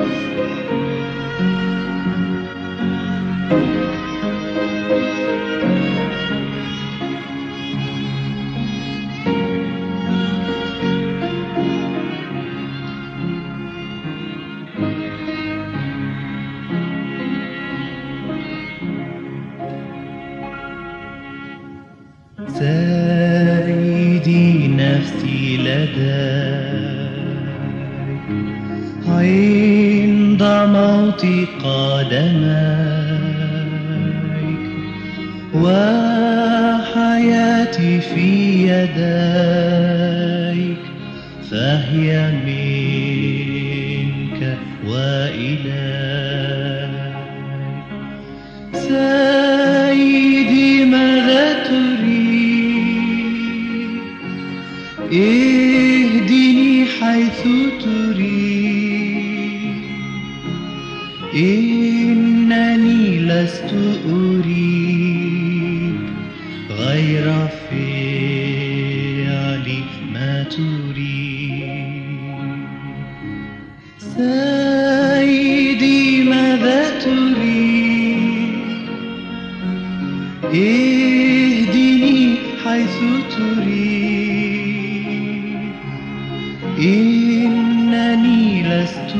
سيدي نفسي لديك عند موت قدميك، وحياتي في يديك، فهي منك وإليك. سيدي ماذا تريد؟ اهدني حيث تريد، إنني لست أريد غير فعل ما تريد. سيدي ماذا تريد؟ اهدني حيث تريد، إنني لست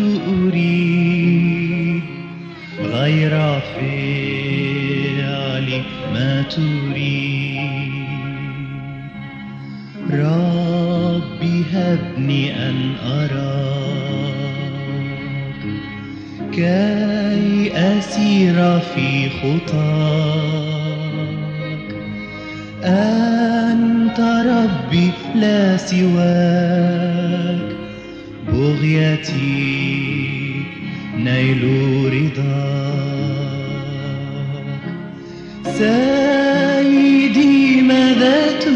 أريد غير فعل ما تريد. ربي هبني أن أراك كي أسير في خطاك. أنت ربي لا سواك، بغيتي نيل رضاك. سيدي ماذا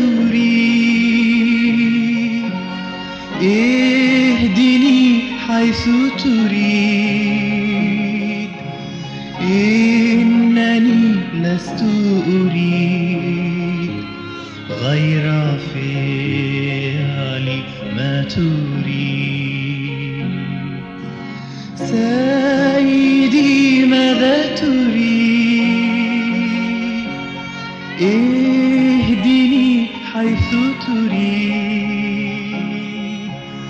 تريد؟ اهدني حيث تريد، إنني لست أريد غير فعل ما تريد. سيدي ماذا تريد؟ اهدني حيث تريد،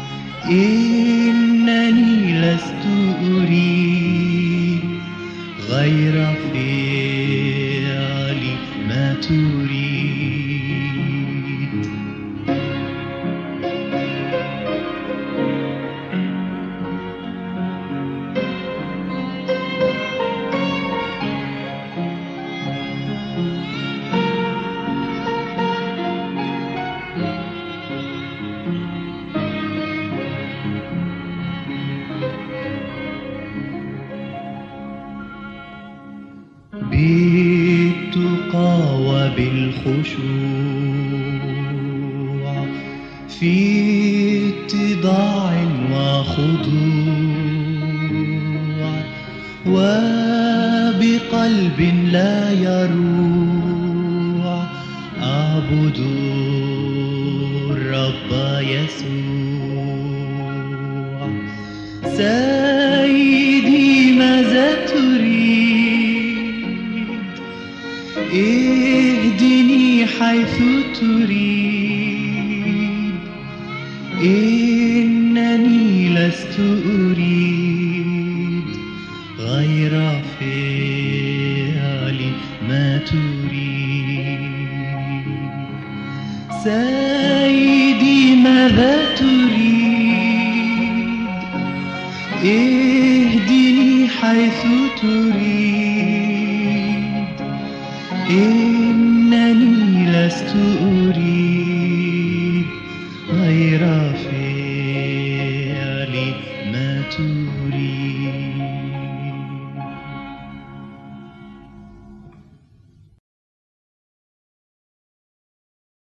إنني لست أريد غير فعل ما تريد. بالتقى وبالخشوع، في اتضاع وخضوع، وبقلب لا يروع، أعبد الرب يسوع. سيدي ماذا تريد؟ اهدني حيث تريد، إنني لست أريد غير فعل ما تريد. سيدي ماذا تريد؟ اهدني حيث تريد، إنني لست أريد غير فعل ما تريد.